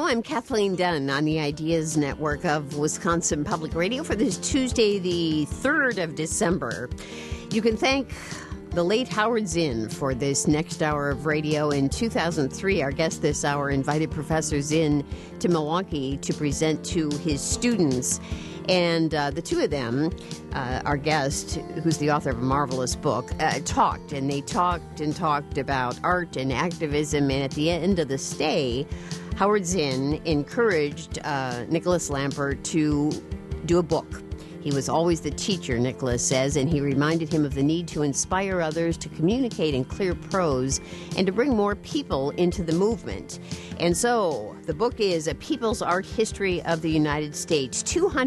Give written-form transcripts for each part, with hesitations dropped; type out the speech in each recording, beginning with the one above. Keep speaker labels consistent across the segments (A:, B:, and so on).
A: Hello, I'm Kathleen Dunn on the Ideas Network of Wisconsin Public Radio for this Tuesday, the 3rd of December. You can thank the late Howard Zinn for this next hour of radio. In 2003, our guest this hour invited Professor Zinn to Milwaukee to present to his students. And the two of them, our guest, who's the author of a marvelous book, talked. And they talked about art and activism. And at the end of the stay, Howard Zinn encouraged Nicholas Lampert to do a book. He was always the teacher, Nicholas says, and he reminded him of the need to inspire others to communicate in clear prose and to bring more people into the movement. And so the book is A People's Art History of the United States,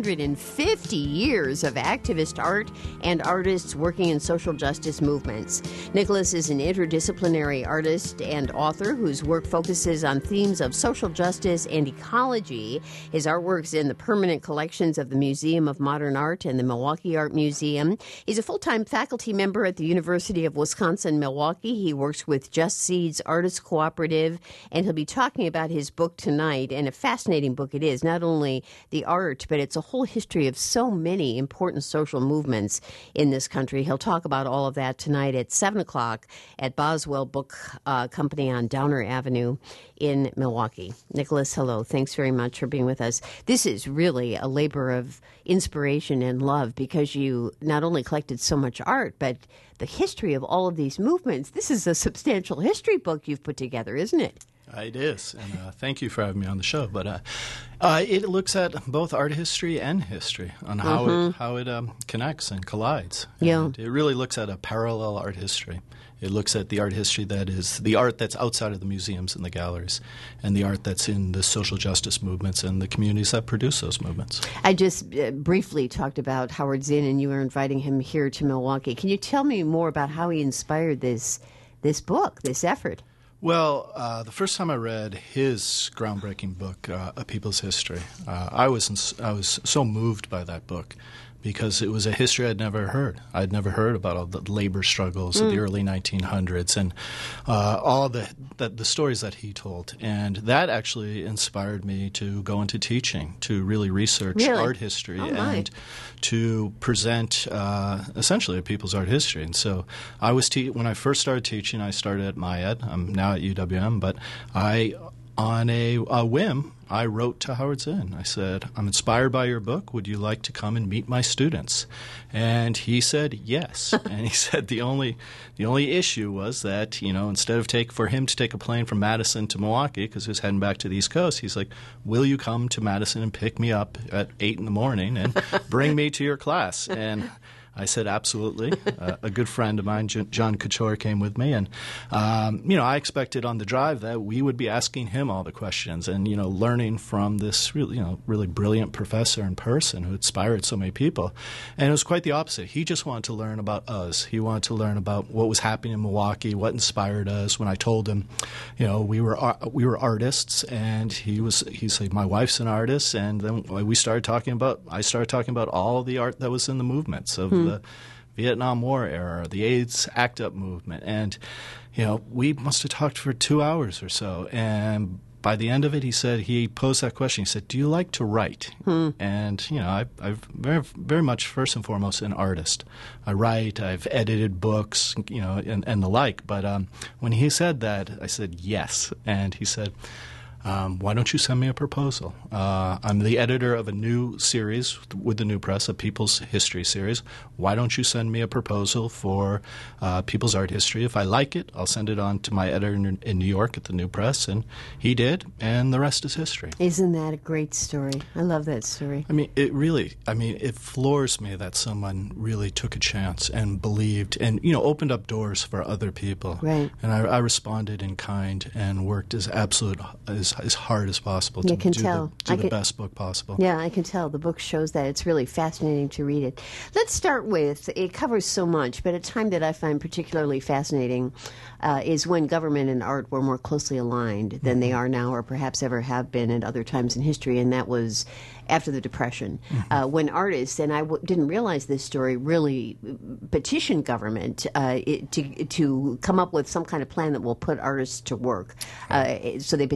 A: 250 years of activist art and artists working in social justice movements. Nicholas is an interdisciplinary artist and author whose work focuses on themes of social justice and ecology. His artwork's in the permanent collections of the Museum of Modern Art and the Milwaukee Art Museum. He's a full-time faculty member at the University of Wisconsin-Milwaukee. He works with Just Seeds Artists Cooperative, and he'll be talking about his book tonight, and a fascinating book it is. Not only the art, but it's a whole history of so many important social movements in this country. He'll talk about all of that tonight at 7 o'clock at Boswell Book Company on Downer Avenue in Milwaukee. Nicholas, hello. Thanks very much for being with us. This is really a labor of inspiration and love because you not only collected so much art, but the history of all of these movements. This is a substantial history book you've put together, isn't it?
B: It is, and thank you for having me on the show. But it looks at both art history and history on how it connects and collides.
A: Yeah.
B: And it really looks at a parallel art history. It looks at the art history that is the art that's outside of the museums and the galleries, and the art that's in the social justice movements and the communities that produce those movements.
A: I just briefly talked about Howard Zinn, and you were inviting him here to Milwaukee. Can you tell me more about how he inspired this book, this effort?
B: Well, the first time I read his groundbreaking book, A People's History, I was so moved by that book because it was a history I'd never heard. I'd never heard about all the labor struggles of the early 1900s and all the stories that he told. And that actually inspired me to go into teaching, to really research art history and to present essentially a people's art history. And so I was when I first started teaching, I started at MyEd. I'm now at UWM, but on a whim, I wrote to Howard Zinn. I said, I'm inspired by your book. Would you like to come and meet my students? And he said yes. And he said the only issue was that, instead of for him to take a plane from Madison to Milwaukee, because he was heading back to the East Coast, he's like, will you come to Madison and pick me up at 8 in the morning and bring me to your class? And I said, absolutely. A good friend of mine, John Couture, came with me. And, I expected on the drive that we would be asking him all the questions and, learning from this really brilliant professor in person who inspired so many people. And it was quite the opposite. He just wanted to learn about us. He wanted to learn about what was happening in Milwaukee, what inspired us. When I told him, we were artists, and he's like, my wife's an artist. And then I started talking about all the art that was in the movements of the Vietnam War era, the AIDS ACT UP movement. And, we must have talked for 2 hours or so. And by the end of it, he posed that question. He said, do you like to write? And, I'm very, very much first and foremost an artist. I write, I've edited books, and the like. But when he said that, I said, yes. And he said, why don't you send me a proposal? I'm the editor of a new series with the New Press, a People's History series. Why don't you send me a proposal for People's Art History? If I like it, I'll send it on to my editor in New York at the New Press. And he did, and the rest is history.
A: Isn't that a great story? I love that story.
B: It floors me that someone really took a chance and believed and, opened up doors for other people.
A: Right.
B: And I responded in kind and worked as hard as possible to do the best book possible.
A: Yeah, I can tell. The book shows that. It's really fascinating to read it. Let's start with, it covers so much, but a time that I find particularly fascinating is when government and art were more closely aligned than they are now or perhaps ever have been at other times in history, and that was after the Depression, when artists, and I didn't realize this story, really petitioned government to come up with some kind of plan that will put artists to work. So they petitioned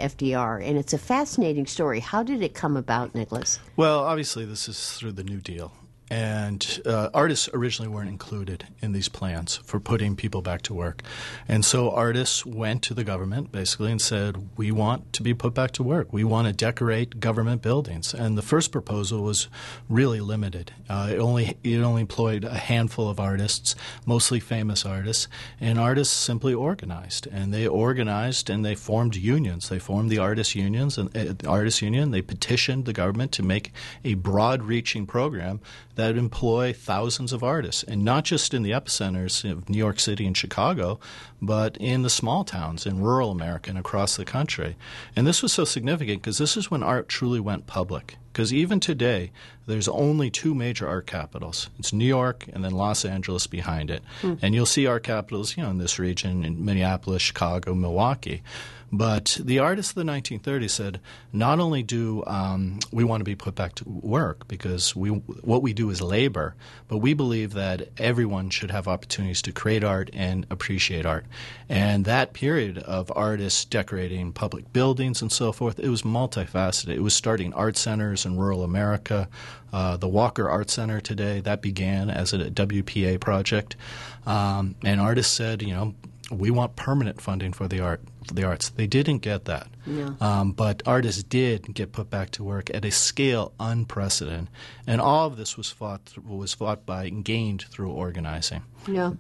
A: FDR, and it's a fascinating story. How did it come about, Nicholas?
B: Well, obviously, this is through the New Deal. And artists originally weren't included in these plans for putting people back to work. And so artists went to the government, basically, and said, we want to be put back to work. We want to decorate government buildings. And the first proposal was really limited. It only employed a handful of artists, mostly famous artists. And artists simply organized. And they organized and they formed unions. They formed the artists' unions and the artists' union. They petitioned the government to make a broad-reaching program that employ thousands of artists, and not just in the epicenters of New York City and Chicago, but in the small towns in rural America and across the country. And this was so significant because this is when art truly went public. Because even today, there's only two major art capitals. It's New York and then Los Angeles behind it. And you'll see art capitals, in this region, in Minneapolis, Chicago, Milwaukee. But the artists of the 1930s said, not only do we want to be put back to work because what we do is labor, but we believe that everyone should have opportunities to create art and appreciate art. And that period of artists decorating public buildings and so forth, it was multifaceted. It was starting art centers in rural America. The Walker Art Center today, that began as a WPA project. And artists said, we want permanent funding for the arts. They didn't get that. No. But artists did get put back to work at a scale unprecedented. And all of this was fought by and gained through organizing.
A: Yeah.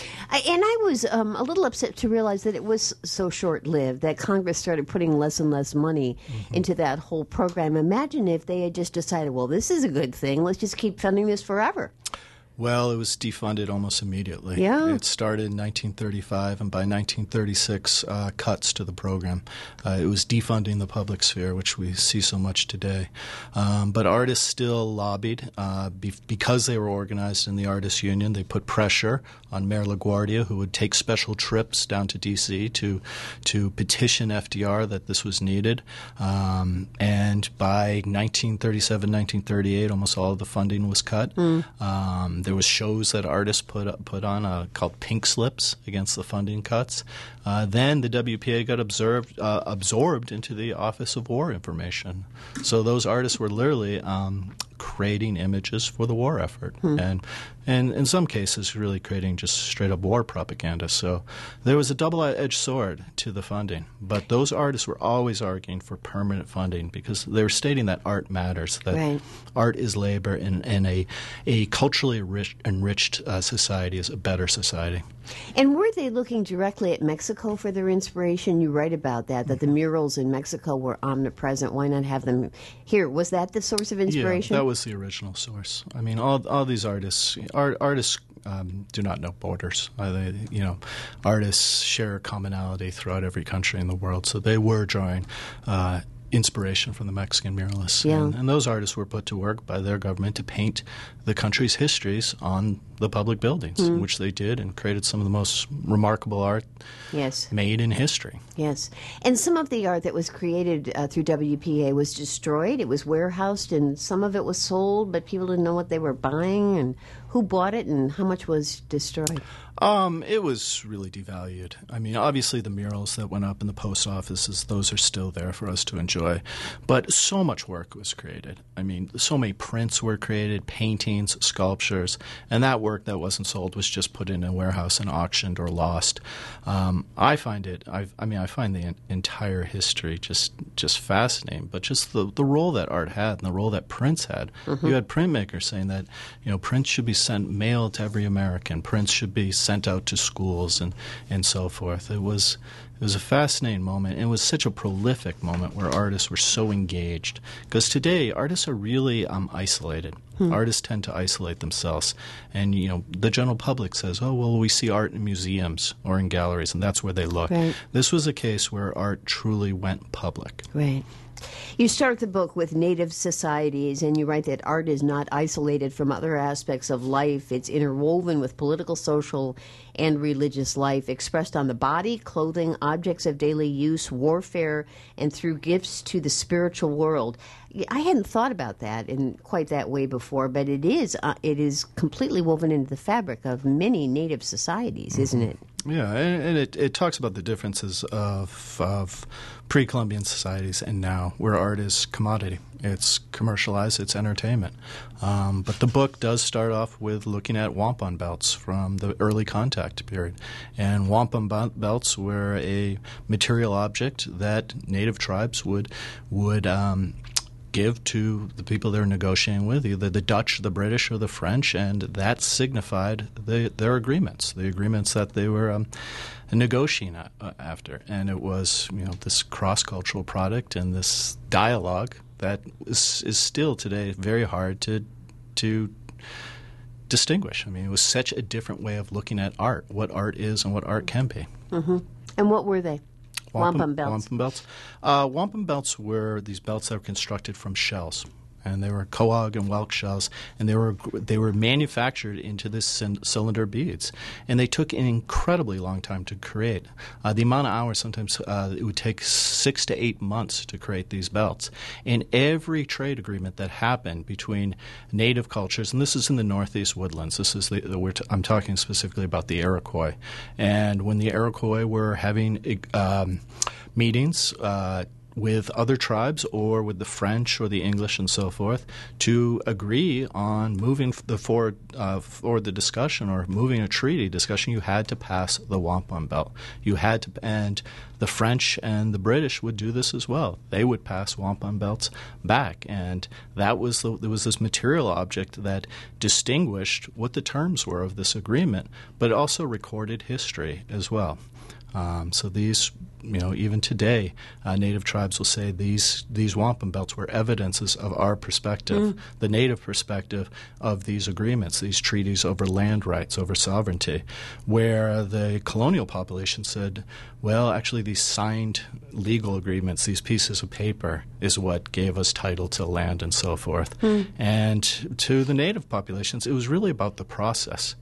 A: And I was a little upset to realize that it was so short-lived, that Congress started putting less and less money into that whole program. Imagine if they had just decided, well, this is a good thing. Let's just keep funding this forever.
B: Well, it was defunded almost immediately.
A: Yeah.
B: It started in 1935, and by 1936, cuts to the program. It was defunding the public sphere, which we see so much today. But artists still lobbied. Because they were organized in the Artists' Union, they put pressure on Mayor LaGuardia, who would take special trips down to D.C. to petition FDR that this was needed. And by 1937, 1938, almost all of the funding was cut. There was shows that artists put on called Pink Slips against the funding cuts. Then the WPA got absorbed into the Office of War Information. So those artists were literally creating images for the war effort, and in some cases really creating just straight-up war propaganda. So there was a double-edged sword to the funding. But those artists were always arguing for permanent funding because they were stating that art matters, that art is labor, and a culturally enriched society is a better society.
A: And were they looking directly at Mexico for their inspiration? You write about that the murals in Mexico were omnipresent. Why not have them here? Was that the source of inspiration?
B: Yeah, that was the original source. I mean, all these artists do not know borders. Artists share commonality throughout every country in the world, so they were drawing inspiration from the Mexican muralists.
A: Yeah.
B: And those artists were put to work by their government to paint the country's histories on the public buildings, which they did, and created some of the most remarkable art made in history.
A: Yes. And some of the art that was created through WPA was destroyed. It was warehoused, and some of it was sold, but people didn't know what they were buying, and who bought it, and how much was destroyed.
B: It was really devalued. I mean, obviously the murals that went up in the post offices, those are still there for us to enjoy. But so much work was created. I mean, so many prints were created, paintings, sculptures, and that work that wasn't sold was just put in a warehouse and auctioned or lost. I find the entire history just fascinating, but just the role that art had and the role that prints had. You had printmakers saying that, prints should be mailed to every American. Prints should be sent out to schools and so forth. It was a fascinating moment. It was such a prolific moment where artists were so engaged. Because today, artists are really isolated. Artists tend to isolate themselves. And, the general public says, oh, well, we see art in museums or in galleries, and that's where they look.
A: Right.
B: This was a case where art truly went public.
A: Right. You start the book with Native societies, and you write that art is not isolated from other aspects of life. It's interwoven with political, social, and religious life, expressed on the body, clothing, objects of daily use, warfare, and through gifts to the spiritual world. I hadn't thought about that in quite that way before, but it is completely woven into the fabric of many Native societies, isn't it?
B: Yeah, and it talks about the differences of pre-Columbian societies and now, where art is commodity. It's commercialized, it's entertainment. But the book does start off with looking at wampum belts from the early contact period. And wampum belts were a material object that native tribes would give to the people they're negotiating with, either the Dutch, the British, or the French, and that signified their agreements, the agreements that they were negotiating after. And it was, this cross-cultural product and this dialogue that is still today very hard to distinguish. I mean, it was such a different way of looking at art, what art is and what art can be.
A: Mm-hmm. And what were they? Wampum belts.
B: Wampum belts. Wampum belts were these belts that were constructed from shells, and they were coag and whelk shells, and they were manufactured into this cylinder beads, and they took an incredibly long time to create. The amount of hours sometimes it would take 6 to 8 months to create these belts. And every trade agreement that happened between native cultures, and this is in the Northeast Woodlands. This is I'm talking specifically about the Iroquois, and when the Iroquois were having meetings with other tribes or with the French or the English and so forth to agree on moving forward the discussion or moving a treaty discussion, you had to pass the wampum belt. You had to, and the French and the British would do this as well. They would pass wampum belts back, and there was this material object that distinguished what the terms were of this agreement, but it also recorded history as well. So these, even today, native tribes will say these wampum belts were evidences of our perspective, the native perspective of these agreements, these treaties over land rights, over sovereignty, where the colonial population said, well, actually these signed legal agreements, these pieces of paper, is what gave us title to land and so forth. And to the native populations, it was really about the process.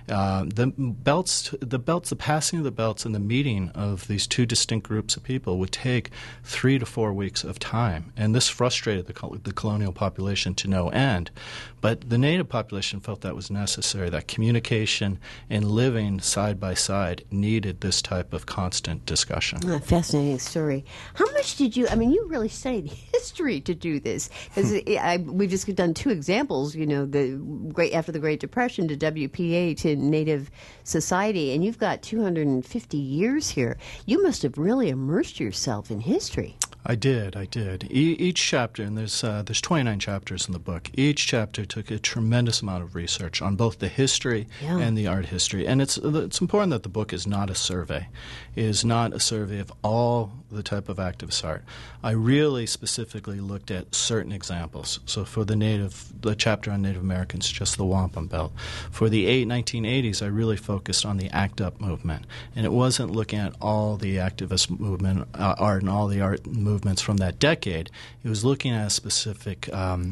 B: The passing of the belts and the meeting of these two distinct groups of people would take 3 to 4 weeks of time, and this frustrated the colonial population to no end. But the native population felt that was necessary, that communication and living side by side needed this type of constant discussion.
A: Fascinating story. How much did you really studied history to do this? Because we've just done 2 examples, after the Great Depression to WPA to Native Society, and you've got 250 years here. You must have really immersed yourself in history.
B: I did. Each chapter, and there's 29 chapters in the book, each chapter took a tremendous amount of research on both the history and the art history. And it's important that the book is not a survey. It is not a survey of all the type of activist art. I really specifically looked at certain examples. So for the chapter on Native Americans, just the wampum belt. For the 1980s, I really focused on the ACT UP movement. And it wasn't looking at all the activist movement art and all the art movements from that decade. It was looking at a specific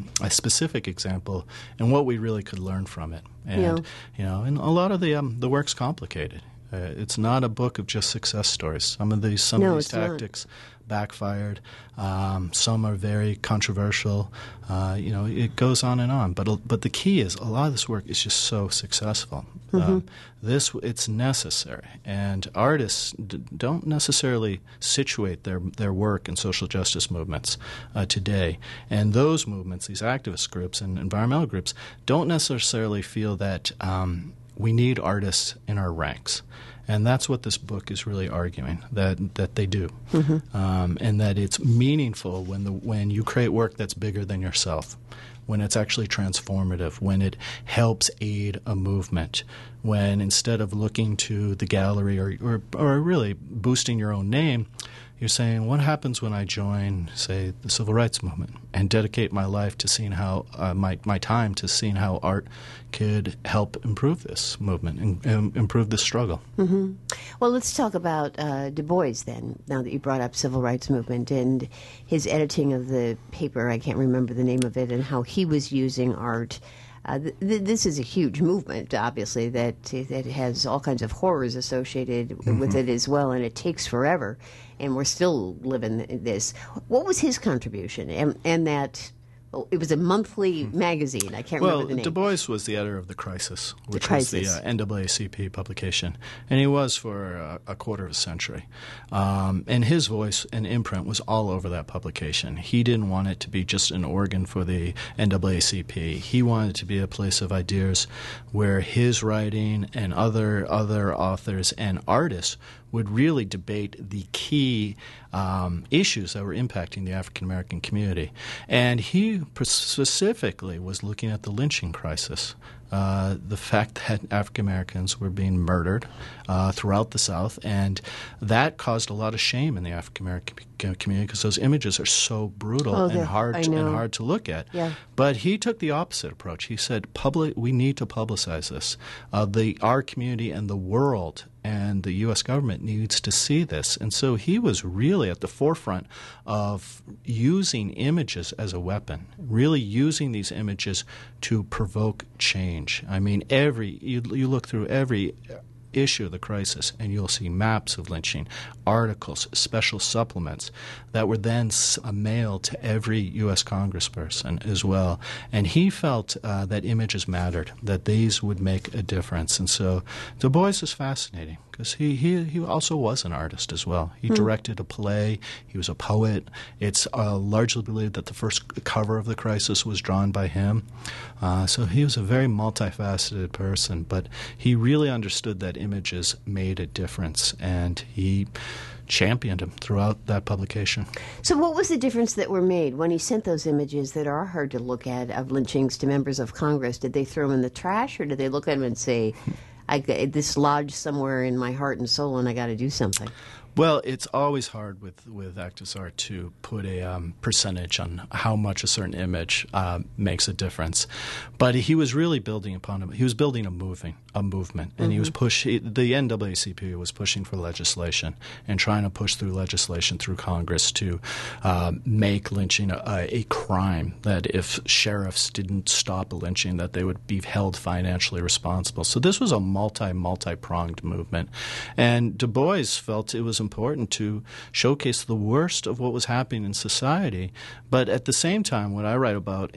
B: example and what we really could learn from it. And and a lot of the work's complicated. It's not a book of just success stories. Some of these tactics backfired. Some are very controversial. It goes on and on. But the key is a lot of this work is just so successful. It's necessary, and artists don't necessarily situate their work in social justice movements today. And those movements, these activist groups and environmental groups, don't necessarily feel that we need artists in our ranks. And that's what this book is really arguing, that they do. And that it's meaningful when you create work that's bigger than yourself, when it's actually transformative, when it helps aid a movement, when instead of looking to the gallery or really boosting your own name, you're saying, what happens when I join, say, the civil rights movement and dedicate my life to seeing how my time to seeing how art could help improve this movement and improve this struggle.
A: Well, let's talk about Du Bois then, now that you brought up civil rights movement and his editing of the paper, I can't remember the name of it, and how he was using art. This is a huge movement, obviously, that has all kinds of horrors associated with it as well, and it takes forever, and we're still living this. What was his contribution, and that it was a monthly magazine. I can't remember the name.
B: Du Bois was the editor of The Crisis, which
A: was
B: was the NAACP publication, and he was for a quarter of a century. And his voice and imprint was all over that publication. He didn't want it to be just an organ for the NAACP. He wanted it to be a place of ideas where his writing and other authors and artists would really debate the key issues that were impacting the African American community. And he specifically was looking at the lynching crisis, the fact that African Americans were being murdered throughout the South, and that caused a lot of shame in the African American community because those images are so brutal and hard to look at.
A: Yeah.
B: But he took the opposite approach. He said, we need to publicize this. Our community and the world and the U.S. government needs to see this. And so he was really at the forefront of using images as a weapon, really using these images to provoke change. I mean, you look through every issue of the Crisis, and you'll see maps of lynching, articles, special supplements that were then mailed to every U.S. congressperson as well. And he felt that images mattered, that these would make a difference. And so Du Bois is fascinating because he also was an artist as well. He directed a play. He was a poet. It's largely believed that the first cover of the Crisis was drawn by him. So he was a very multifaceted person, but he really understood that images made a difference, and he championed him throughout that publication.
A: So what was the difference that were made when he sent those images that are hard to look at of lynchings to members of Congress? Did they throw them in the trash, or did they look at them and say, this lodged somewhere in my heart and soul and I got to do something?
B: Well, it's always hard with ActivistArt to put a percentage on how much a certain image makes a difference. But he was really building upon it. He was building a movement, and he was the NAACP was pushing for legislation and trying to push through legislation through Congress to make lynching a crime, that if sheriffs didn't stop a lynching, that they would be held financially responsible. So this was a multi-pronged movement. And Du Bois felt it was important to showcase the worst of what was happening in society, but at the same time, what I write about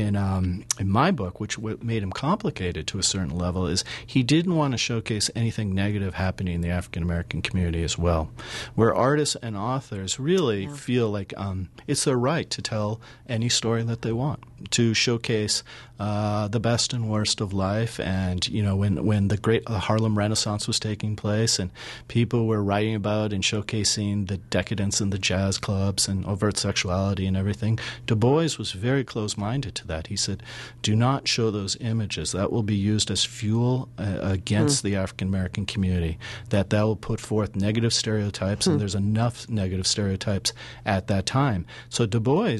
B: in my book, which made him complicated to a certain level, is he didn't want to showcase anything negative happening in the African American community as well, where artists and authors really feel like it's their right to tell any story that they want, to showcase the best and worst of life. And when the great Harlem Renaissance was taking place and people were writing about and showcasing the decadence in the jazz clubs and overt sexuality and everything, Du Bois was very close-minded to that. He said, do not show those images. That will be used as fuel against the African-American community, that will put forth negative stereotypes, and there's enough negative stereotypes at that time. So Du Bois,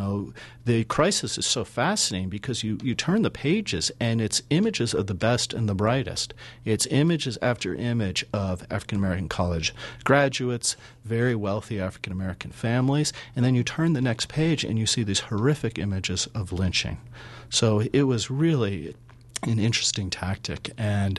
B: the Crisis is so fascinating because you turn the pages and it's images of the best and the brightest. It's images after image of African-American college graduates, very wealthy African-American families, and then you turn the next page and you see these horrific images of lynching. So it was really an interesting tactic, and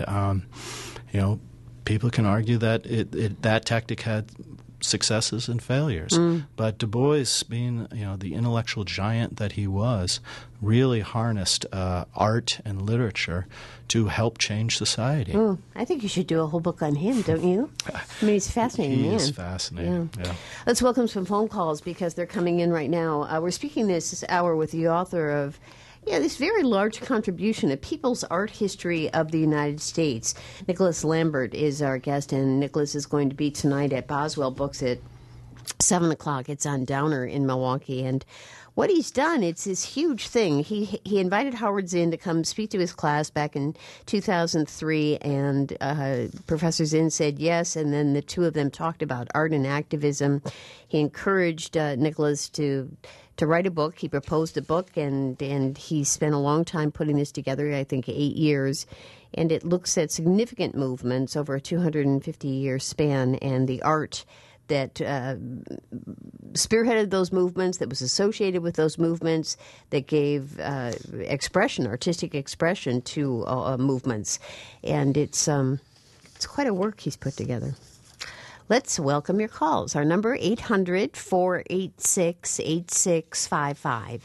B: people can argue that that tactic had successes and failures. But Du Bois, being the intellectual giant that he was, really harnessed art and literature to help change society.
A: I think you should do a whole book on him, don't you? I mean, he's a fascinating man.
B: He is fascinating. Yeah.
A: Let's welcome some phone calls because they're coming in right now. We're speaking this hour with the author of this very large contribution, A People's Art History of the United States. Nicholas Lambert is our guest, and Nicholas is going to be tonight at Boswell Books at 7 o'clock. It's on Downer in Milwaukee, and what he's done, it's this huge thing. He invited Howard Zinn to come speak to his class back in 2003, and Professor Zinn said yes, and then the two of them talked about art and activism. He encouraged Nicholas to write a book. He proposed a book, and he spent a long time putting this together, I think 8 years. And it looks at significant movements over a 250-year span and the art that spearheaded those movements, that was associated with those movements, that gave artistic expression to movements. And it's quite a work he's put together. Let's welcome your calls. Our number, 800-486-8655,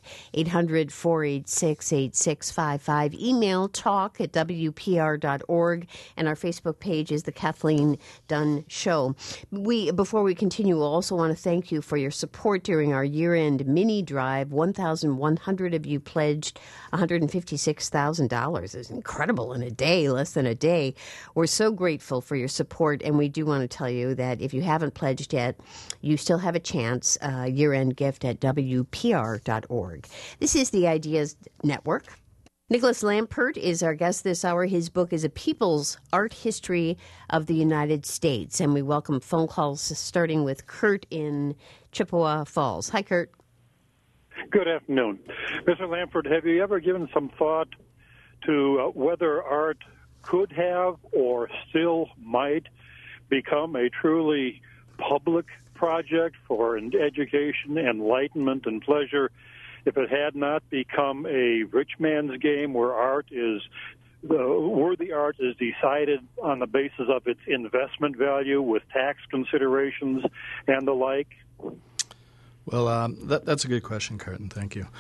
A: 800-486-8655. Email talk@wpr.org, and our Facebook page is The Kathleen Dunn Show. Before we continue, we also want to thank you for your support during our year-end mini drive. 1,100 of you pledged $156,000. It's incredible in a day, less than a day. We're so grateful for your support, and we do want to tell you that if you haven't pledged yet, you still have a chance. Year-end gift at WPR.org. This is the Ideas Network. Nicholas Lampert is our guest this hour. His book is A People's Art History of the United States, and we welcome phone calls starting with Kurt in Chippewa Falls. Hi, Kurt.
C: Good afternoon. Mr. Lampert, have you ever given some thought to whether art could have or still might become a truly public project for education, enlightenment, and pleasure if it had not become a rich man's game where worthy art is decided on the basis of its investment value with tax considerations and the like?
B: Well, that's a good question, Curtin. Thank you.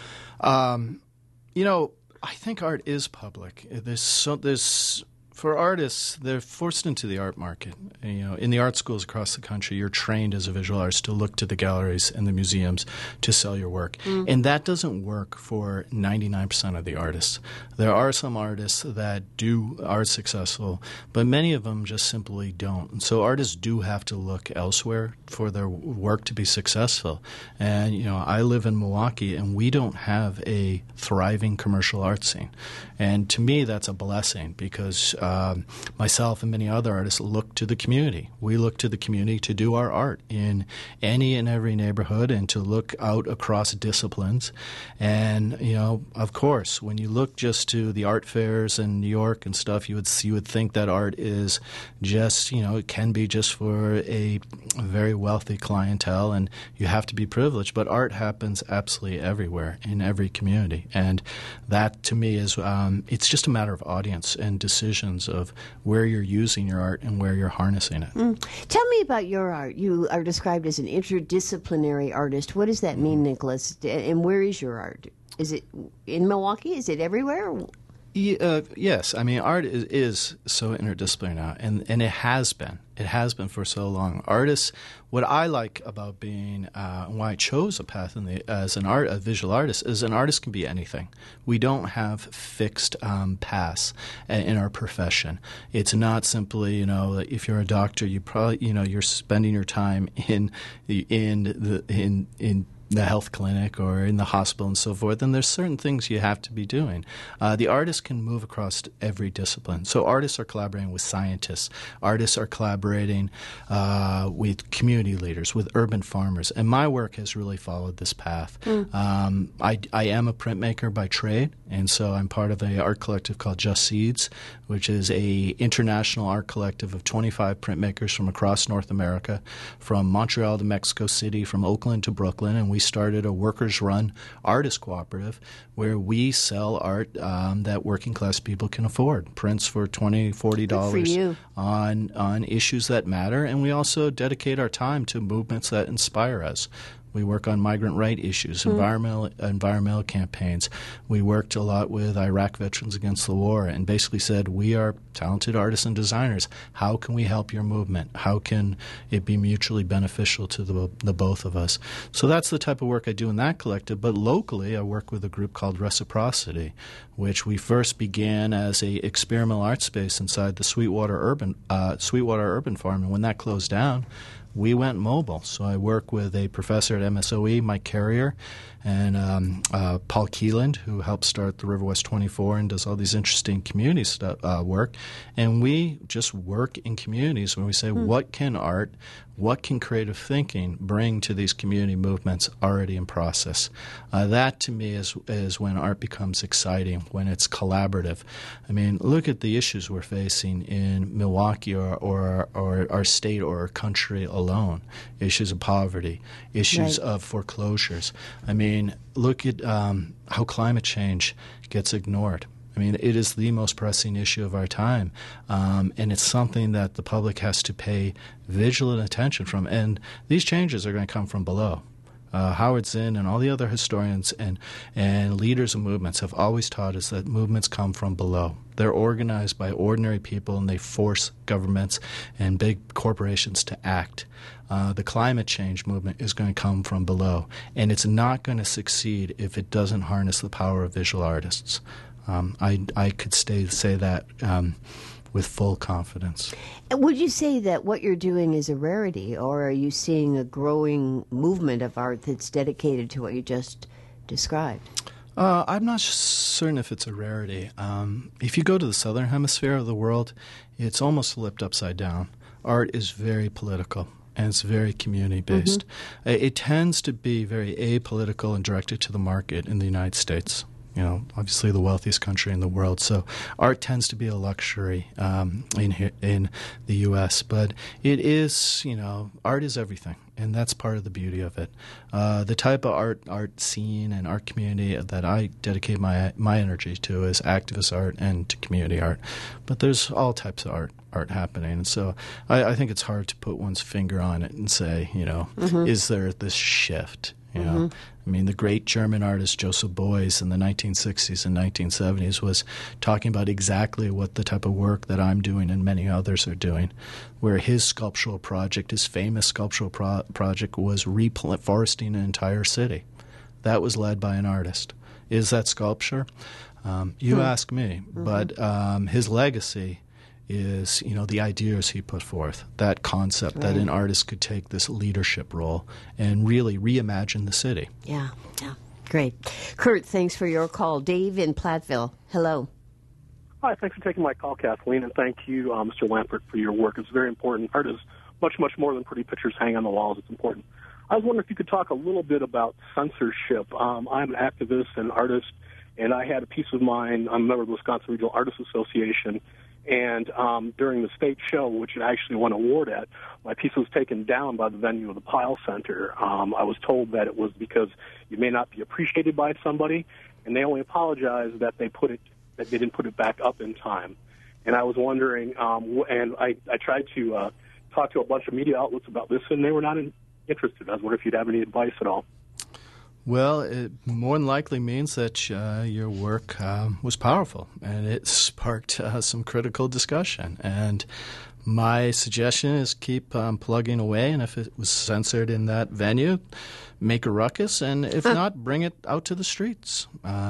B: I think art is public. For artists, they're forced into the art market. In the art schools across the country, you're trained as a visual artist to look to the galleries and the museums to sell your work. And that doesn't work for 99% of the artists. There are some artists that are successful, but many of them just simply don't. And so artists do have to look elsewhere for their work to be successful. And, I live in Milwaukee, and we don't have a thriving commercial art scene. And to me, that's a blessing because myself and many other artists look to the community. We look to the community to do our art in any and every neighborhood and to look out across disciplines. And, of course, when you look just to the art fairs in New York and stuff, you would think that art is just, it can be just for a very wealthy clientele and you have to be privileged. But art happens absolutely everywhere in every community. And that, to me, is it's just a matter of audience and decisions of where you're using your art and where you're harnessing it.
A: Tell me about your art. You are described as an interdisciplinary artist. What does that mean, Nicholas? And where is your art? Is it in Milwaukee? Is it everywhere?
B: Yes. I mean, art is so interdisciplinary now, and it has been. It has been for so long. Artists, what I like about being, why I chose a path as a visual artist, is an artist can be anything. We don't have fixed paths in our profession. It's not simply, if you're a doctor, you probably, you're spending your time in the health clinic or in the hospital and so forth, and there's certain things you have to be doing. The artist can move across every discipline. So artists are collaborating with scientists. Artists are collaborating with community leaders, with urban farmers. And my work has really followed this path. I am a printmaker by trade, and so I'm part of an art collective called Just Seeds, which is a international art collective of 25 printmakers from across North America, from Montreal to Mexico City, from Oakland to Brooklyn, and we started a workers-run artist cooperative where we sell art that working-class people can afford, prints for $20, $40 on issues that matter, and we also dedicate our time to movements that inspire us. We work on migrant rights issues, environmental campaigns. We worked a lot with Iraq Veterans Against the War and basically said, we are talented artists and designers. How can we help your movement? How can it be mutually beneficial to the both of us? So that's the type of work I do in that collective. But locally, I work with a group called Reciprocity, which we first began as a experimental art space inside the Sweetwater Urban Farm. And when that closed down, we went mobile. So I work with a professor at MSOE, Mike Carrier, and Paul Keeland, who helped start the River West 24 and does all these interesting community work. And we just work in communities when we say, what can art, what can creative thinking bring to these community movements already in process? That, to me, is when art becomes exciting, when it's collaborative. I mean, look at the issues we're facing in Milwaukee or our state or our country alone. Issues of poverty, issues of foreclosures. I mean, look at how climate change gets ignored. I mean, it is the most pressing issue of our time, and it's something that the public has to pay vigilant attention from. And these changes are going to come from below. Howard Zinn and all the other historians and leaders of movements have always taught us that movements come from below. They're organized by ordinary people, and they force governments and big corporations to act. The climate change movement is going to come from below, and it's not going to succeed if it doesn't harness the power of visual artists. I could say that with full confidence.
A: Would you say that what you're doing is a rarity, or are you seeing a growing movement of art that's dedicated to what you just described?
B: I'm not certain if it's a rarity. If you go to the southern hemisphere of the world, it's almost flipped upside down. Art is very political, and it's very community-based. Mm-hmm. It tends to be very apolitical and directed to the market in the United States. You know, obviously the wealthiest country in the world. So art tends to be a luxury in the U.S. But it is, art is everything, and that's part of the beauty of it. The type of art scene and art community that I dedicate my energy to is activist art and to community art. But there's all types of art happening. And so I think it's hard to put one's finger on it and say, mm-hmm. is there this shift?
A: Mm-hmm.
B: I mean, the great German artist Joseph Beuys in the 1960s and 1970s was talking about exactly what the type of work that I'm doing and many others are doing, where his sculptural project, his famous sculptural project, was reforesting an entire city. That was led by an artist. Is that sculpture? You ask me. Mm-hmm. But his legacy is, the ideas he put forth, that concept that an artist could take this leadership role and really reimagine the city.
A: Yeah. Great. Kurt, thanks for your call. Dave in Platteville, hello.
D: Hi, thanks for taking my call, Kathleen, and thank you, Mr. Lampert, for your work. It's very important. Art is much, much more than pretty pictures hanging on the walls. It's important. I was wondering if you could talk a little bit about censorship. I'm an activist and artist, and I had a piece of mine. I'm a member of the Wisconsin Regional Artists Association. And during the state show, which I actually won an award at, my piece was taken down by the venue of the Pyle Center. I was told that it was because you may not be appreciated by somebody, and they only apologized that they didn't put it back up in time. And I was wondering, and I tried to talk to a bunch of media outlets about this, and they were not interested. I was wondering if you'd have any advice at all.
B: Well, it more than likely means that your work was powerful, and it sparked some critical discussion. And my suggestion is keep plugging away, and if it was censored in that venue, make a ruckus, and if not, bring it out to the streets.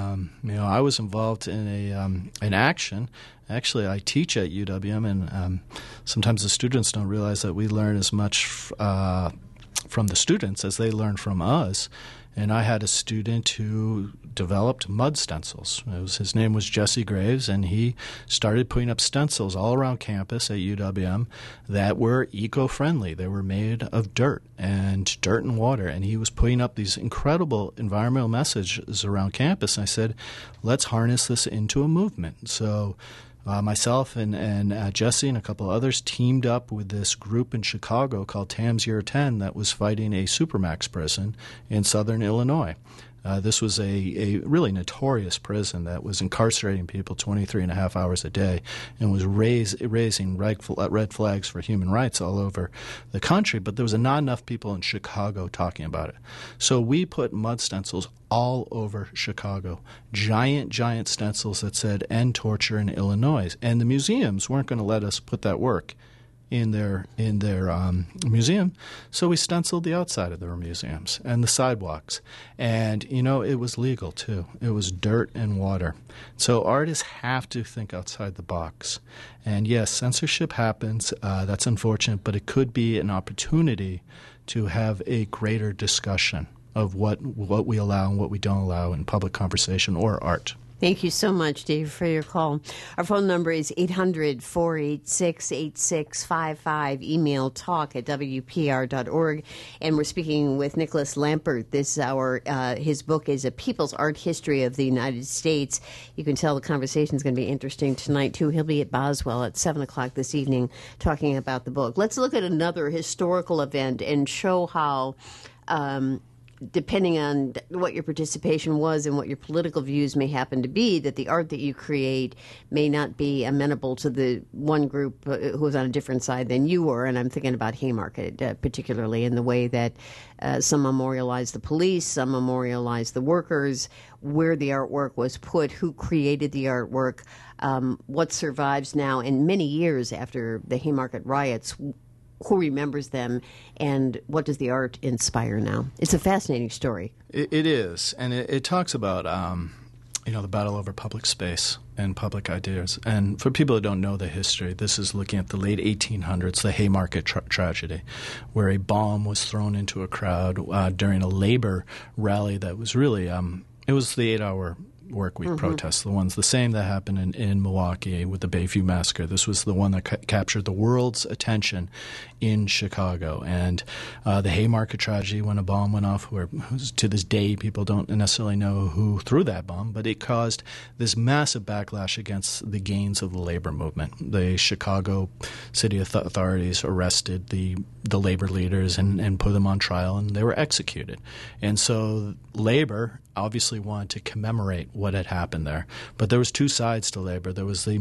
B: I was involved in an action. Actually, I teach at UWM, and sometimes the students don't realize that we learn as much from the students as they learn from us. And I had a student who developed mud stencils. His name was Jesse Graves, and he started putting up stencils all around campus at UWM that were eco-friendly. They were made of dirt and water, and he was putting up these incredible environmental messages around campus. And I said, let's harness this into a movement. So myself and Jesse and a couple others teamed up with this group in Chicago called TAMS Year 10 that was fighting a supermax prison in southern Illinois. This was a really notorious prison that was incarcerating people 23 and a half hours a day and was raising red flags for human rights all over the country, but there was not enough people in Chicago talking about it. So we put mud stencils all over Chicago, giant stencils that said "End Torture in Illinois," and the museums weren't going to let us put that work in their museum, so we stenciled the outside of their museums and the sidewalks. And, it was legal, too. It was dirt and water. So artists have to think outside the box. And, yes, censorship happens. That's unfortunate, but it could be an opportunity to have a greater discussion of what we allow and what we don't allow in public conversation or art.
A: Thank you so much, Dave, for your call. Our phone number is 800-486-8655. Email talk@wpr.org. And we're speaking with Nicholas Lampert this hour. His book is A People's Art History of the United States. You can tell the conversation is going to be interesting tonight, too. He'll be at Boswell at 7 o'clock this evening talking about the book. Let's look at another historical event and show how depending on what your participation was and what your political views may happen to be, that the art that you create may not be amenable to the one group who was on a different side than you were. And I'm thinking about Haymarket, particularly in the way that some memorialize the police, some memorialize the workers, where the artwork was put, who created the artwork, what survives now, and many years after the Haymarket riots, who remembers them, and what does the art inspire now? It's a fascinating story.
B: It is, and it talks about the battle over public space and public ideas. And for people who don't know the history, this is looking at the late 1800s, the Haymarket tragedy, where a bomb was thrown into a crowd during a labor rally that was really it was the 8-hour work week protests, the same that happened in Milwaukee with the Bayview Massacre. This was the one that captured the world's attention in Chicago. And the Haymarket tragedy, when a bomb went off, to this day people don't necessarily know who threw that bomb, but it caused this massive backlash against the gains of the labor movement. The Chicago city authorities arrested the labor leaders and put them on trial, and they were executed. And so labor obviously wanted to commemorate what had happened there. But there was two sides to labor. There was the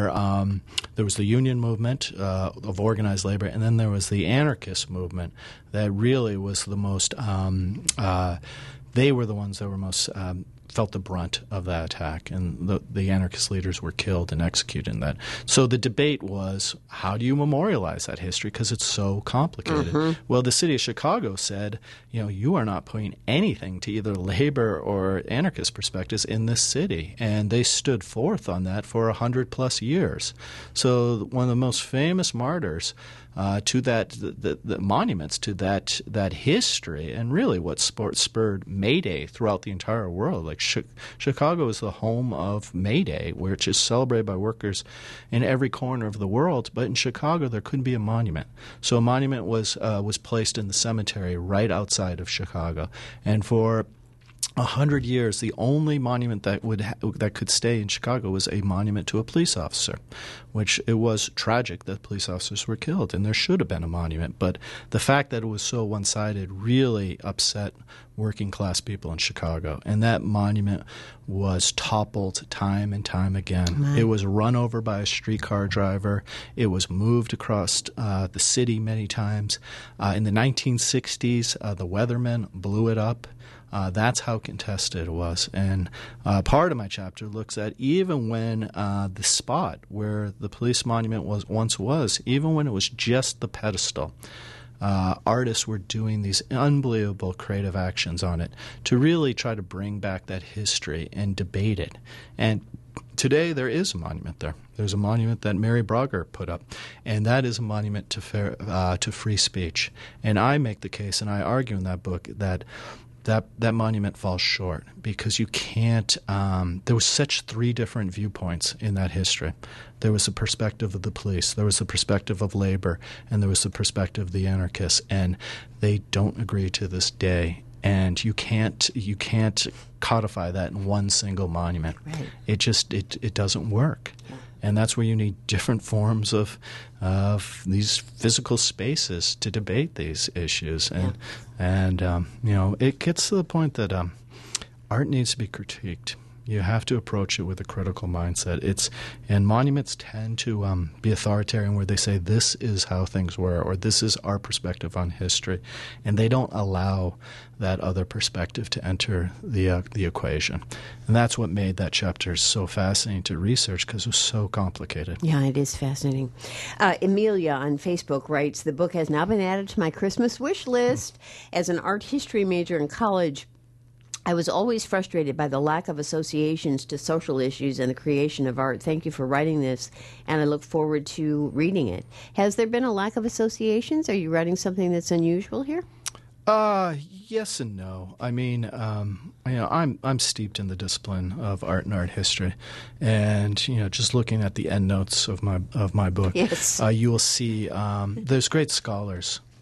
B: union movement of organized labor, and then there was the anarchist movement that really was the most they were the ones that were most felt the brunt of that attack, and the anarchist leaders were killed and executed in that. So the debate was, how do you memorialize that history, because it's so complicated? Well, the city of Chicago said, you are not putting anything to either labor or anarchist perspectives in this city, and they stood forth on that for 100+ years. So one of the most famous martyrs to that, the monuments to that history, and really what spurred May Day throughout the entire world. Like Chicago is the home of May Day, which is celebrated by workers in every corner of the world. But in Chicago, there couldn't be a monument, so a monument was placed in the cemetery right outside of Chicago, and for 100 years, the only monument that could stay in Chicago was a monument to a police officer, which it was tragic that police officers were killed, and there should have been a monument. But the fact that it was so one-sided really upset working-class people in Chicago, and that monument was toppled time and time again. It was run over by a streetcar driver. It was moved across the city many times. In the 1960s, the weathermen blew it up. That's how contested it was. And part of my chapter looks at even when the spot where the police monument once was, even when it was just the pedestal, artists were doing these unbelievable creative actions on it to really try to bring back that history and debate it. And today there is a monument there. There's a monument that Mary Brogger put up, and that is a monument to free speech. And I make the case, and I argue in that book, that monument falls short because you can't there was such three different viewpoints in that history. There was the perspective of the police, there was the perspective of labor, and there was the perspective of the anarchists, and they don't agree to this day. And you can't codify that in one single monument.
A: Right.
B: It doesn't work. Yeah. And that's where you need different forms of these physical spaces to debate these issues. And it gets to the point that art needs to be critiqued. You have to approach it with a critical mindset. And monuments tend to be authoritarian, where they say this is how things were, or this is our perspective on history, and they don't allow that other perspective to enter the equation. And that's what made that chapter so fascinating to research, because it was so complicated.
A: Yeah, it is fascinating. Amelia on Facebook writes, "The book has now been added to my Christmas wish list. As an art history major in college, I was always frustrated by the lack of associations to social issues and the creation of art. Thank you for writing this, and I look forward to reading it." Has there been a lack of associations? Are you writing something that's unusual here?
B: Yes and no. I mean, I'm steeped in the discipline of art and art history, and just looking at the endnotes of my book,
A: yes.
B: You will see there's great scholars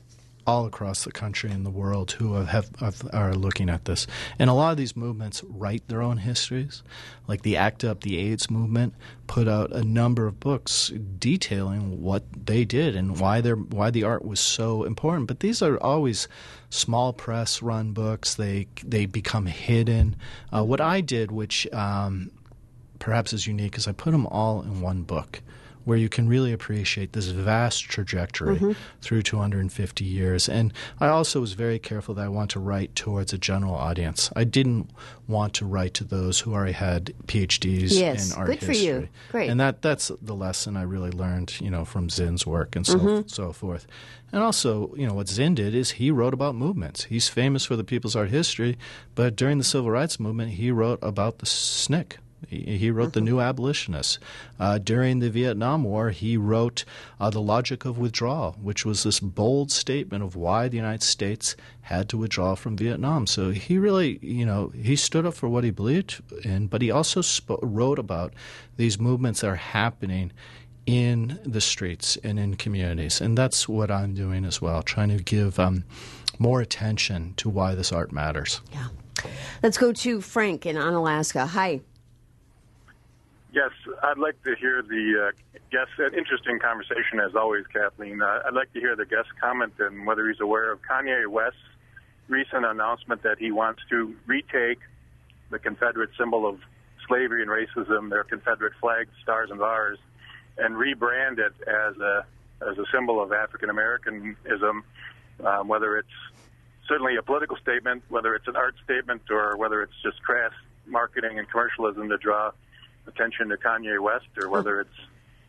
B: all across the country and the world who are looking at this. And a lot of these movements write their own histories. Like the ACT UP, the AIDS movement, put out a number of books detailing what they did and why the art was so important. But these are always small press run books. They become hidden. What I did, which perhaps is unique, is I put them all in one book, where you can really appreciate this vast trajectory through 250 years. And I also was very careful that I want to write towards a general audience. I didn't want to write to those who already had PhDs in art
A: good
B: history.
A: For you. Great.
B: And that's the lesson I really learned, from Zinn's work and so forth. And also, what Zinn did is he wrote about movements. He's famous for the People's Art History, but during the Civil Rights Movement, he wrote about the SNCC. He wrote The New Abolitionists. During the Vietnam War, he wrote The Logic of Withdrawal, which was this bold statement of why the United States had to withdraw from Vietnam. So he really, he stood up for what he believed in, but he also wrote about these movements that are happening in the streets and in communities. And that's what I'm doing as well, trying to give more attention to why this art matters.
A: Yeah. Let's go to Frank in Onalaska. Hi.
E: Yes, I'd like to hear the guest. An interesting conversation, as always, Kathleen. I'd like to hear the guest comment on whether he's aware of Kanye West's recent announcement that he wants to retake the Confederate symbol of slavery and racism, their Confederate flag, stars and bars, and rebrand it as a symbol of African Americanism. Whether it's certainly a political statement, whether it's an art statement, or whether it's just crass marketing and commercialism to draw attention to Kanye West, or whether it's,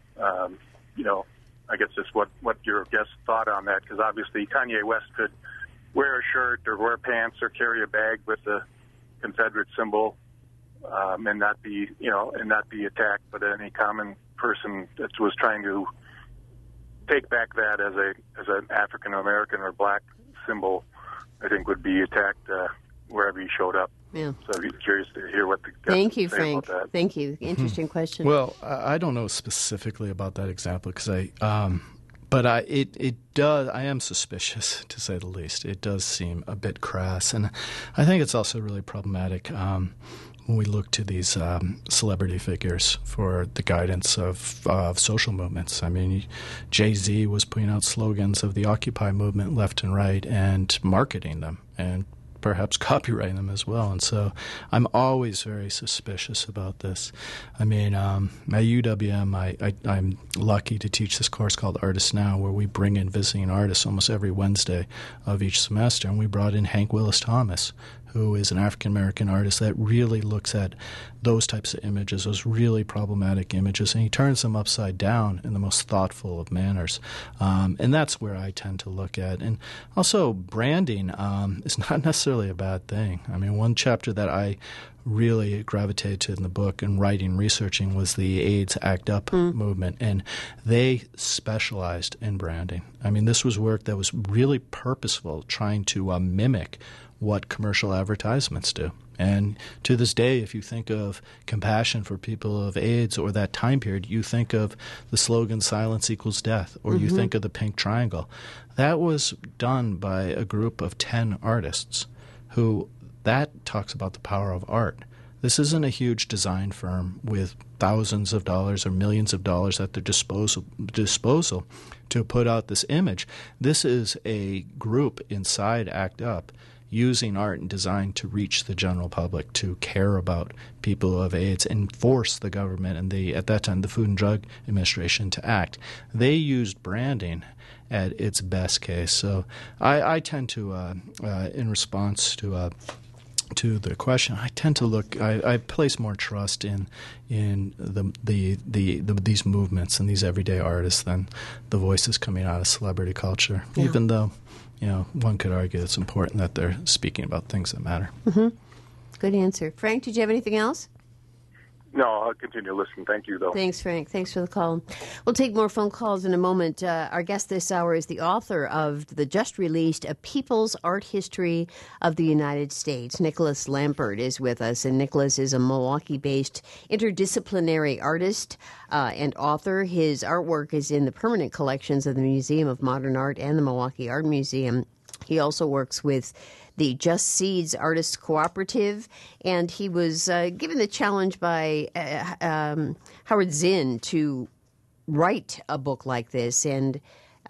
E: I guess just what your guest thought on that, because obviously Kanye West could wear a shirt or wear pants or carry a bag with the Confederate symbol and not be attacked. But any common person that was trying to take back that as an African American or black symbol, I think would be attacked wherever he showed up.
A: Yeah.
E: So I'm curious to hear what the guests
A: Thank you,
E: say
A: Frank.
E: about that.
A: Thank you. Interesting question.
B: Well, I don't know specifically about that example because it does. I am suspicious, to say the least. It does seem a bit crass, and I think it's also really problematic when we look to these celebrity figures for the guidance of social movements. I mean, Jay-Z was putting out slogans of the Occupy movement left and right and marketing them and perhaps copyrighting them as well. And so I'm always very suspicious about this. I mean, at UWM, I'm lucky to teach this course called Artists Now, where we bring in visiting artists almost every Wednesday of each semester. And we brought in Hank Willis Thomas, who is an African-American artist that really looks at those types of images, those really problematic images, and he turns them upside down in the most thoughtful of manners. And that's where I tend to look at. And also, branding is not necessarily a bad thing. I mean, one chapter that I really gravitated to in the book and researching was the AIDS ACT UP movement, and they specialized in branding. I mean, this was work that was really purposeful, trying to mimic what commercial advertisements do. And to this day, if you think of compassion for people of AIDS or that time period, you think of the slogan "Silence equals death," or you think of the pink triangle. That was done by a group of 10 artists who that talks about the power of art. This isn't a huge design firm with thousands of dollars or millions of dollars at their disposal to put out this image. This is a group inside ACT UP using art and design to reach the general public, to care about people who have AIDS and force the government and at that time, the Food and Drug Administration to act. They used branding at its best case. So I tend to, in response to the question, I tend to look. I place more trust in these movements and these everyday artists than the voices coming out of celebrity culture. Yeah. Even though, one could argue it's important that they're speaking about things that matter.
A: Good answer, Frank. Did you have anything else?
E: No, I'll continue to listen. Thank you, though.
A: Thanks, Frank. Thanks for the call. We'll take more phone calls in a moment. Our guest this hour is the author of the just-released A People's Art History of the United States. Nicholas Lampert is with us, and Nicholas is a Milwaukee-based interdisciplinary artist and author. His artwork is in the permanent collections of the Museum of Modern Art and the Milwaukee Art Museum. He also works with the Just Seeds Artists Cooperative, and he was given the challenge by Howard Zinn to write a book like this, and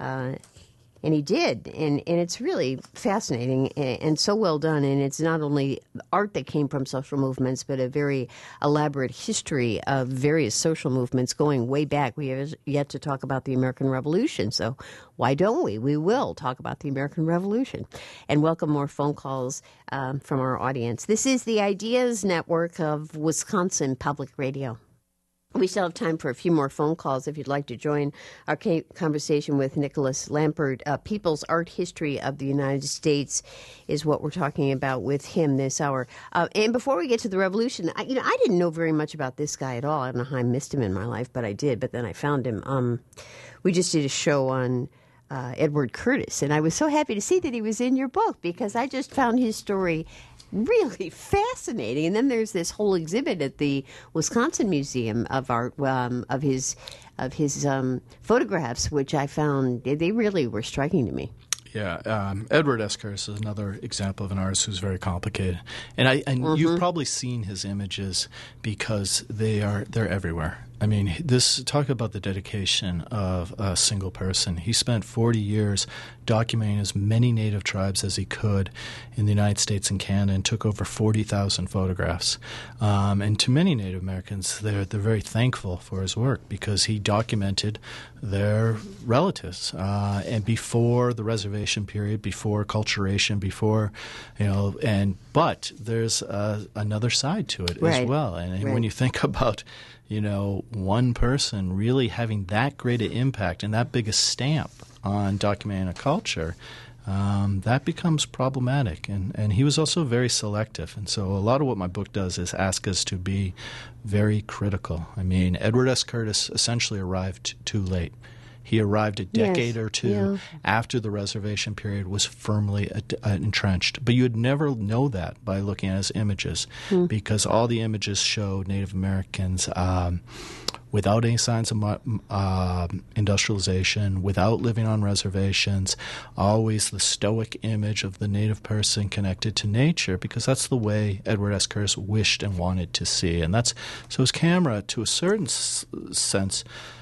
A: he did, and it's really fascinating and so well done. And it's not only art that came from social movements, but a very elaborate history of various social movements going way back. We have yet to talk about the American Revolution, so why don't we? We will talk about the American Revolution. And welcome more phone calls from our audience. This is the Ideas Network of Wisconsin Public Radio. We still have time for a few more phone calls if you'd like to join our conversation with Nicholas Lampert. People's Art History of the United States is what we're talking about with him this hour. And before we get to the revolution, I didn't know very much about this guy at all. I don't know how I missed him in my life, but I did. But then I found him. We just did a show on Edward Curtis, and I was so happy to see that he was in your book because I just found his story really fascinating. And then there's this whole exhibit at the Wisconsin Museum of Art of his photographs, which I found they really were striking to me.
B: Yeah, Edward S. Curtis is another example of an artist who's very complicated, and you've probably seen his images because they're everywhere. I mean, talk about the dedication of a single person. He spent 40 years documenting as many native tribes as he could in the United States and Canada, and took over 40,000 photographs. And to many Native Americans, they're very thankful for his work because he documented their relatives and before the reservation period, before acculturation, but there's another side to it as well. And when you think about one person really having that great an impact and that big a stamp on documenting a culture, that becomes problematic. And he was also very selective. And so a lot of what my book does is ask us to be very critical. I mean, Edward S. Curtis essentially arrived too late. He arrived a decade or two after the reservation period was firmly entrenched. But you'd never know that by looking at his images because all the images show Native Americans without any signs of industrialization, without living on reservations, always the stoic image of the native person connected to nature, because that's the way Edward S. Curtis wished and wanted to see. And so his camera, to a certain sense,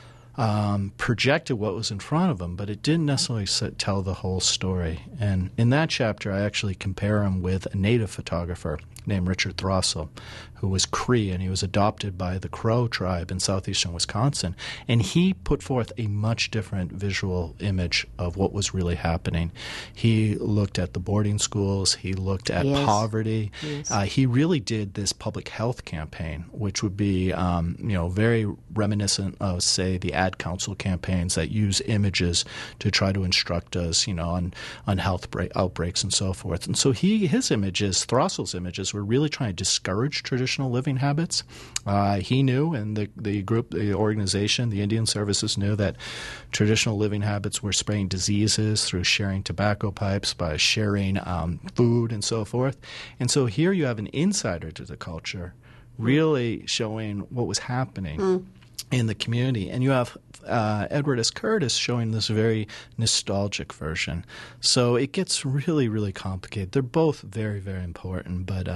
B: projected what was in front of him, but it didn't necessarily tell the whole story. And in that chapter, I actually compare him with a native photographer named Richard Throssell, who was Cree, and he was adopted by the Crow tribe in southeastern Wisconsin. And he put forth a much different visual image of what was really happening. He looked at the boarding schools. He looked at poverty. He really did this public health campaign, which would be, very reminiscent of, say, the ad council campaigns that use images to try to instruct us, on health outbreaks and so forth. And so his images, Throssell's images, were really trying to discourage traditional living habits. He knew, and the organization, the Indian Services knew, that traditional living habits were spreading diseases through sharing tobacco pipes, by sharing food and so forth. And so here you have an insider to the culture really showing what was happening in the community. And you have Edward S. Curtis showing this very nostalgic version. So it gets really, really complicated. They're both very, very important, but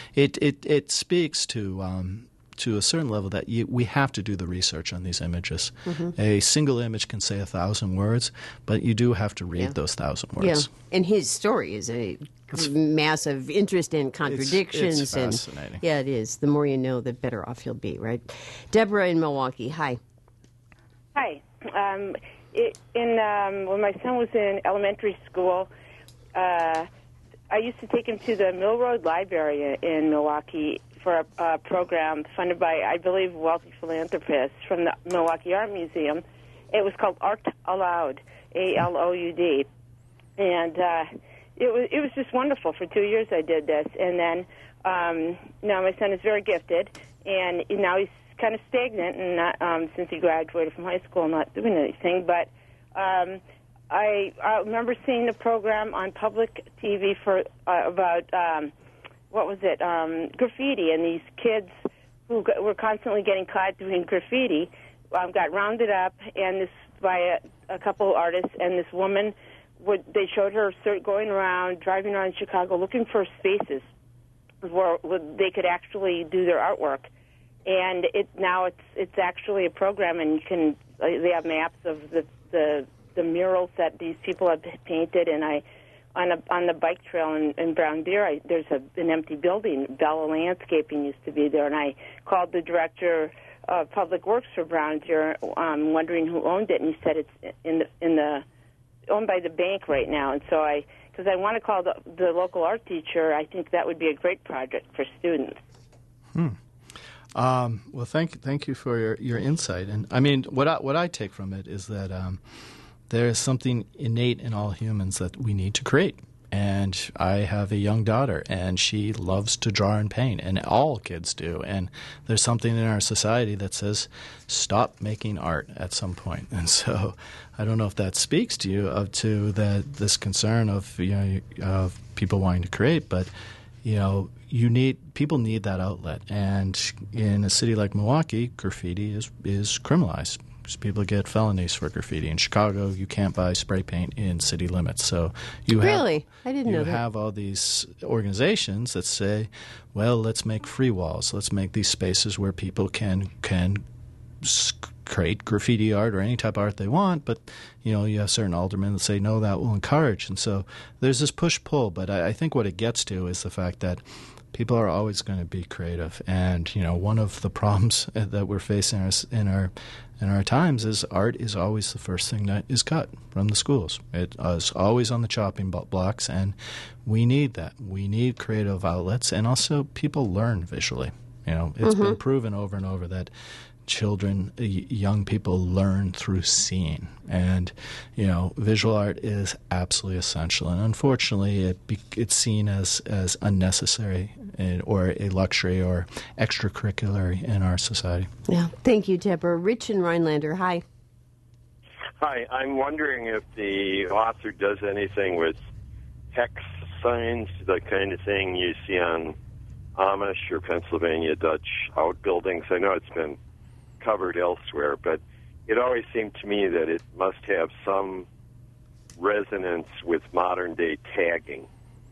B: it speaks to a certain level that we have to do the research on these images. A single image can say 1,000 words, but you do have to read those 1,000 words.
A: Yeah, and his story is a massive interest and contradictions.
B: It's fascinating.
A: And it is. The more you know, the better off you'll be, right? Deborah in Milwaukee, hi.
F: Hi. When my son was in elementary school, I used to take him to the Mill Road Library in Milwaukee for a program funded by, I believe, wealthy philanthropists from the Milwaukee Art Museum. It was called Art Aloud, ALOUD. And it was just wonderful. For 2 years I did this. And then now my son is very gifted, and now he's kind of stagnant, and not, since he graduated from high school, not doing anything. But I remember seeing the program on public TV for about what was it? Graffiti, and these kids who were constantly getting caught doing graffiti got rounded up, and this by a couple artists, and this woman they showed her going around, driving around Chicago, looking for spaces where they could actually do their artwork. And now it's actually a program, and they have maps of the murals that these people have painted. And on the bike trail in Brown Deer, there's an empty building. Bella Landscaping used to be there, and I called the director of Public Works for Brown Deer, wondering who owned it, and he said it's owned by the bank right now. And so because I want to call the local art teacher, I think that would be a great project for students.
B: Well, thank you for your insight. And I mean, what I take from it is that there is something innate in all humans that we need to create. And I have a young daughter, and she loves to draw and paint, and all kids do. And there's something in our society that says, stop making art at some point. And so I don't know if that speaks to you to this concern of of people wanting to create, but people need that outlet. And in a city like Milwaukee, graffiti is criminalized. People get felonies for graffiti. In Chicago, you can't buy spray paint in city limits. So
A: I didn't know that.
B: You have all these organizations that say, well, let's make free walls. Let's make these spaces where people can create graffiti art or any type of art they want. But you have certain aldermen that say, no, that will encourage. And so there's this push-pull. But I think what it gets to is the fact that people are always going to be creative. And one of the problems that we're facing in our times is art is always the first thing that is cut from the schools. It is always on the chopping blocks, and we need that. We need creative outlets, and also people learn visually. It's been proven over and over that young people learn through seeing, and visual art is absolutely essential. And unfortunately, it's seen as unnecessary or a luxury or extracurricular in our society.
A: Yeah, thank you, Deborah. Rich and Rhinelander, hi.
G: Hi, I'm wondering if the author does anything with hex signs, the kind of thing you see on Amish or Pennsylvania Dutch outbuildings. I know it's been covered elsewhere, but it always seemed to me that it must have some resonance with modern-day tagging.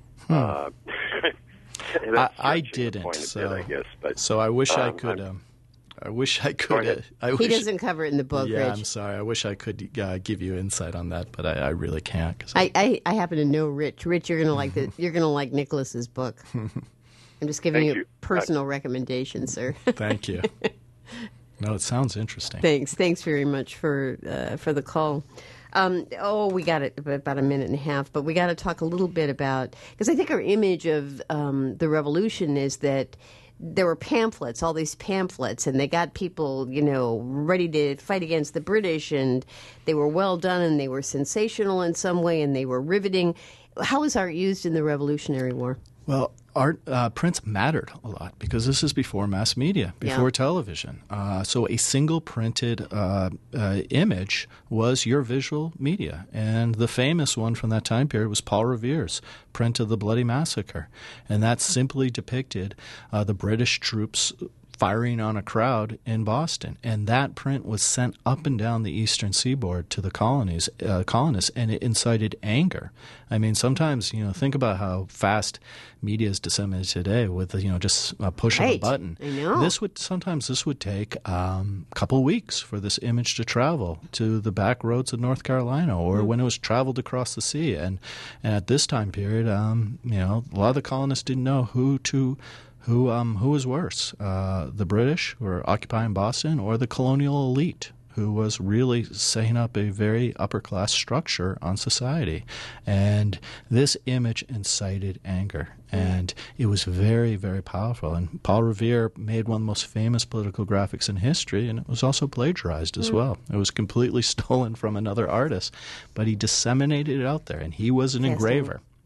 B: I didn't, so
G: I guess. But,
B: so I wish I could. I wish I could.
A: He doesn't cover it in the book,
B: yeah,
A: Rich.
B: I'm sorry. I wish I could give you insight on that, but I really can't.
A: I happen to know Rich. Rich, you're gonna like You're gonna like Nicholas's book. I'm just giving you a personal recommendation, sir.
B: Thank you. No, it sounds interesting.
A: Thanks very much for the call. We got it about a minute and a half, but we got to talk a little bit about, because I think our image of the revolution is that there were pamphlets, all these pamphlets, and they got people, ready to fight against the British, and they were well done, and they were sensational in some way, and they were riveting. How was art used in the Revolutionary War?
B: Well, prints mattered a lot because this is before mass media, before television. So a single printed image was your visual media. And the famous one from that time period was Paul Revere's print of the Bloody Massacre. And that simply depicted the British troops firing on a crowd in Boston. And that print was sent up and down the eastern seaboard to the colonists, and it incited anger. I mean, sometimes, think about how fast media is disseminated today with, just a push of a button.
A: I know.
B: Sometimes this would take a couple of weeks for this image to travel to the back roads of North Carolina, or when it was traveled across the sea. And at this time period, a lot of the colonists didn't know who was worse, the British who were occupying Boston, or the colonial elite who was really setting up a very upper-class structure on society. And this image incited anger, and it was very, very powerful. And Paul Revere made one of the most famous political graphics in history, and it was also plagiarized as well. It was completely stolen from another artist, but he disseminated it out there, and he was an engraver.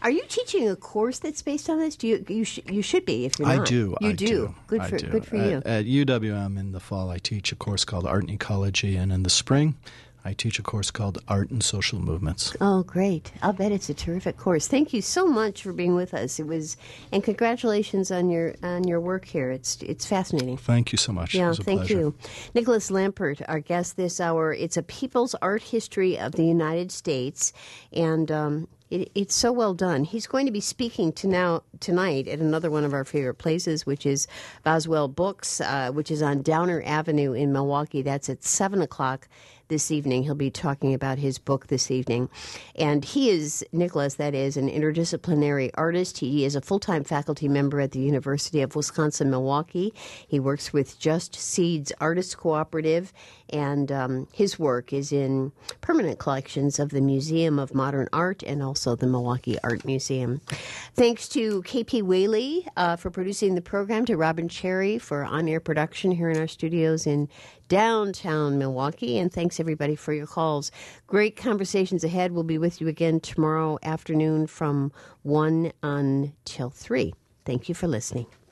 A: Are you teaching a course that's based on this? You should be if you're not.
B: I do.
A: You do. Good for you.
B: At UWM in the fall, I teach a course called Art and Ecology, and in the spring, I teach a course called Art and Social Movements.
A: Oh, great. I'll bet it's a terrific course. Thank you so much for being with us. And congratulations on your work here. It's fascinating.
B: Thank you so much.
A: Yeah,
B: it was a
A: thank
B: pleasure.
A: you. Nicholas Lampert, our guest this hour. It's a People's Art History of the United States, and it's so well done. He's going to be speaking tonight at another one of our favorite places, which is Boswell Books, which is on Downer Avenue in Milwaukee. That's at 7 o'clock this evening. He'll be talking about his book this evening. And Nicholas, that is, an interdisciplinary artist. He is a full-time faculty member at the University of Wisconsin-Milwaukee. He works with Just Seeds Artists Cooperative, and his work is in permanent collections of the Museum of Modern Art and also the Milwaukee Art Museum. Thanks to KP Whaley for producing the program, to Robin Cherry for on-air production here in our studios in downtown Milwaukee, and thanks everybody for your calls. Great conversations ahead. We'll be with you again tomorrow afternoon from 1 until 3. Thank you for listening.